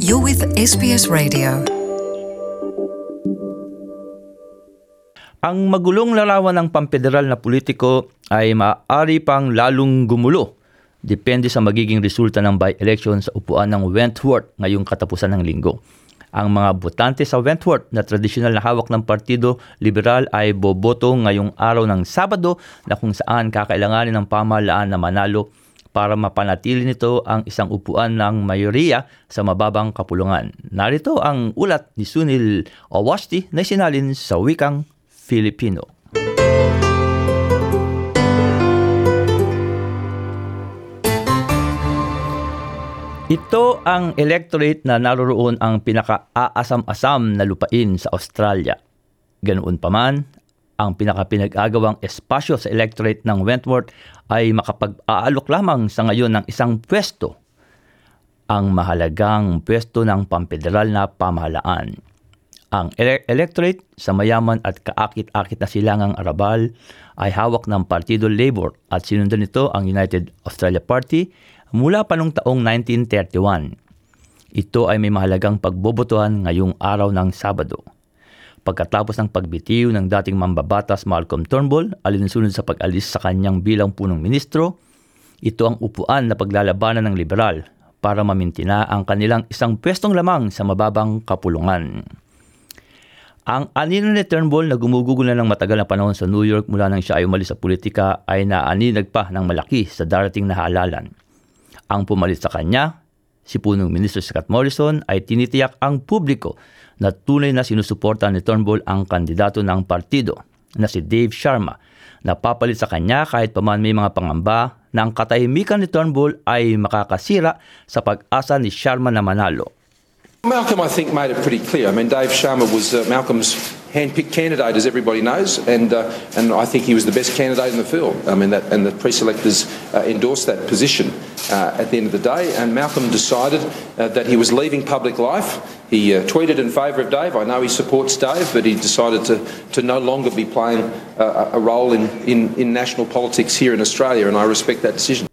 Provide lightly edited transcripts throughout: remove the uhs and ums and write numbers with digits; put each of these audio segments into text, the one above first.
You're with SBS Radio. Ang magulong larawan ng pampederal na politiko ay maaari pang lalong gumulo depende sa magiging resulta ng by-election sa upuan ng Wentworth ngayong katapusan ng linggo. Ang mga botante sa Wentworth na tradisyonal na hawak ng Partido Liberal ay boboto ngayong araw ng Sabado na kung saan kakailanganin ng pamahalaan na manalo para mapanatili nito ang isang upuan ng mayoriya sa mababang kapulungan. Narito ang ulat ni Sunil Awasti na isinalin sa wikang Filipino. Ito ang electorate na naroroon ang pinaka-aasam-asam na lupain sa Australia. Ganoon pa man, ang pinaka-pinag-agawang espasyo sa electorate ng Wentworth ay makapag-aalok lamang sa ngayon ng isang pwesto, ang mahalagang pwesto ng pampederal na pamahalaan. Ang electorate sa mayaman at kaakit-akit na silangang Arabal ay hawak ng Partido Labor at sinundan nito ang United Australia Party mula pa noong taong 1931. Ito ay may mahalagang pagbobotohan ngayong araw ng Sabado. Pagkatapos ng pagbitiw ng dating mambabatas Malcolm Turnbull alinsunod sa pag-alis sa kanyang bilang punong ministro, ito ang upuan na paglalabanan ng liberal para mamintina ang kanilang isang pwestong lamang sa mababang kapulungan. Ang anino ni Turnbull na gumugugol na ng matagal na panahon sa New York mula nang siya ay umalis sa politika ay naaninag pa ng malaki sa darating na halalan. Ang pumalit sa kanya, si punong ministro Scott Morrison, ay tinitiyak ang publiko na tunay na sinusuporta ni Turnbull ang kandidato ng partido na si Dave Sharma na papalit sa kanya kahit paman may mga pangamba na ang katahimikan ni Turnbull ay makakasira sa pag-asa ni Sharma na manalo. Malcolm, I think, made it pretty clear. I mean, Dave Sharma was Malcolm's hand-picked candidate, as everybody knows, and I think he was the best candidate in the field. I mean, and the pre-selectors endorsed that position at the end of the day. And Malcolm decided that he was leaving public life. He tweeted in favour of Dave. I know he supports Dave, but he decided to no longer be playing a role in national politics here in Australia, and I respect that decision.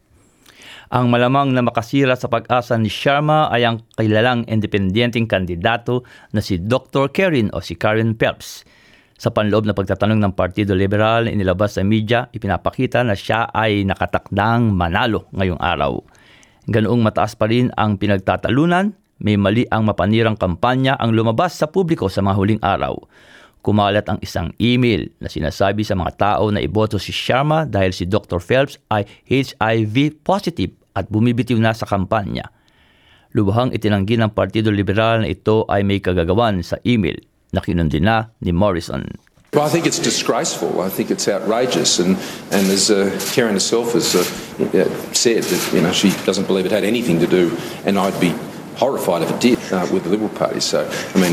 Ang malamang na makasira sa pag-asa ni Sharma ay ang kilalang independenteng kandidato na si Dr. Karen o si Karen Phelps. Sa panloob na pagtatanong ng Partido Liberal na inilabas sa media, ipinapakita na siya ay nakatakdang manalo ngayong araw. Ganoong mataas pa rin ang pinagtatalunan, may mali ang mapanirang kampanya ang lumabas sa publiko sa mga huling araw. Kumalat ang isang email na sinasabi sa mga tao na iboto si Sharma dahil si Dr. Phelps ay HIV positive at bumibitiw na sa kampanya. Lubhang itinanggi ng Partido Liberal na ito ay may kagagawan sa email na kinundi na ni Morrison. Well, I think it's disgraceful. I think it's outrageous, and as Karen herself has said, that she doesn't believe it had anything to do, and I'd be horrified if it did with the Liberal Party. So, I mean,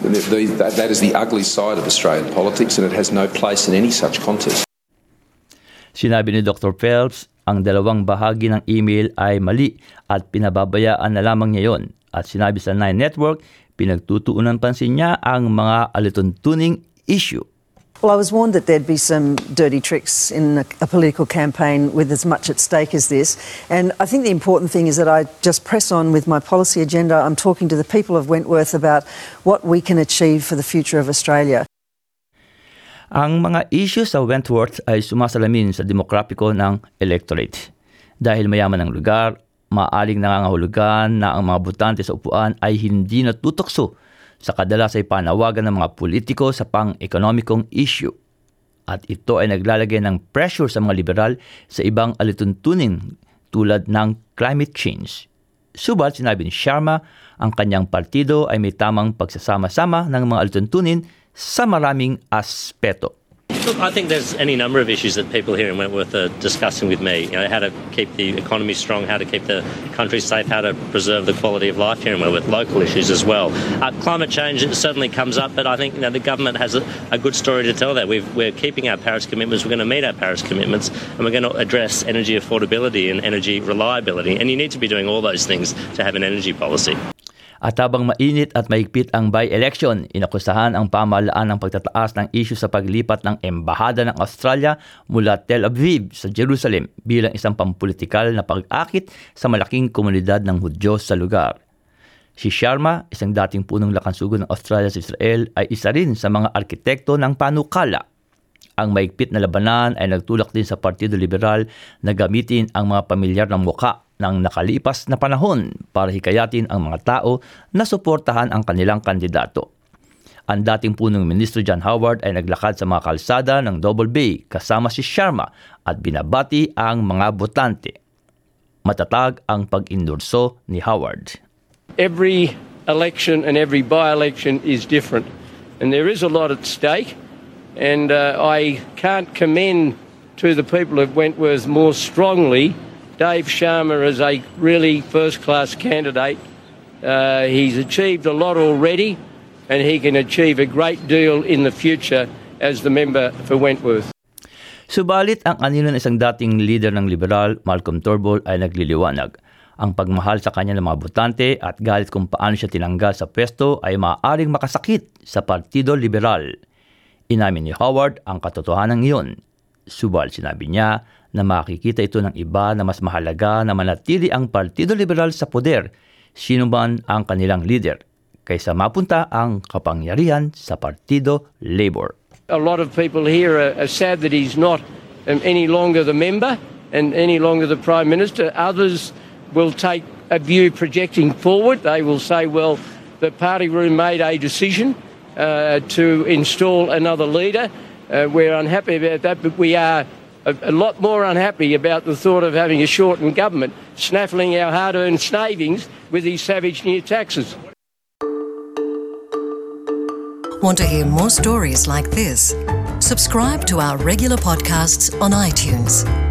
that is the ugly side of Australian politics, and it has no place in any such contest. Sinabi ni Dr. Phelps, ang dalawang bahagi ng email ay mali at pinababayaan na lamang niya yon. At sinabi sa Nine Network, pinagtutuunan pansin niya ang mga alituntuning issue. Well, I was warned that there'd be some dirty tricks in a political campaign with as much at stake as this. And I think the important thing is that I just press on with my policy agenda. I'm talking to the people of Wentworth about what we can achieve for the future of Australia. Ang mga issue sa Wentworth ay sumasalamin sa demograpiko ng electorate. Dahil mayaman ang lugar, maaaring nangangahulugan na ang mga botante sa upuan ay hindi natutokso sa kadalasay panawagan ng mga politiko sa pang-ekonomikong issue. At ito ay naglalagay ng pressure sa mga liberal sa ibang alituntunin tulad ng climate change. Subalit sinabi ni Sharma, ang kanyang partido ay may tamang pagsasama-sama ng mga alituntunin sa maraming aspeto. Look, I think there's any number of issues that people here in Wentworth are discussing with me. How to keep the economy strong, how to keep the country safe, how to preserve the quality of life here in Wentworth, local issues as well. Climate change certainly comes up, but I think the government has a good story to tell there. We're keeping our Paris commitments, we're going to meet our Paris commitments, and we're going to address energy affordability and energy reliability. And you need to be doing all those things to have an energy policy. At habang mainit at mahigpit ang by-election, inakusahan ang pamahalaan ng pagtataas ng isyu sa paglipat ng embahada ng Australia mula Tel Aviv sa Jerusalem bilang isang pampulitikal na pag-akit sa malaking komunidad ng Hudyo sa lugar. Si Sharma, isang dating punong lakansugo ng Australia sa Israel, ay isa rin sa mga arkitekto ng panukala. Ang maigpit na labanan ay nagtulak din sa Partido Liberal na gamitin ang mga pamilyar ng muka ng nakalipas na panahon para hikayatin ang mga tao na suportahan ang kanilang kandidato. Ang dating punong ministro John Howard ay naglakad sa mga kalsada ng Double Bay kasama si Sharma at binabati ang mga botante. Matatag ang pag-endorso ni Howard. Every election and every by-election is different, and there is a lot at stake, and I can't commend to the people of Wentworth more strongly Dave Sharma as a really first-class candidate. He's achieved a lot already, and he can achieve a great deal in the future as the member for Wentworth. Subalit ang anino ng isang dating leader ng liberal, Malcolm Turnbull, ay nagliliwanag. Ang pagmahal sa kanya ng mga botante at galit kung paano siya tinanggal sa pwesto ay maaaring makasakit sa Partido Liberal. Inamin ni Howard ang katotohanan iyon. Subalit sinabi niya na makikita ito ng iba na mas mahalaga na manatili ang Partido Liberal sa poder, sino man ang kanilang leader, kaysa mapunta ang kapangyarihan sa Partido Labor. A lot of people here are sad that he's not any longer the member and any longer the Prime Minister. Others will take a view projecting forward. They will say, well, the party room made a decision to install another leader. We're unhappy about that, but we are a lot more unhappy about the thought of having a shortened government, snaffling our hard-earned savings with these savage new taxes. Want to hear more stories like this? Subscribe to our regular podcasts on iTunes.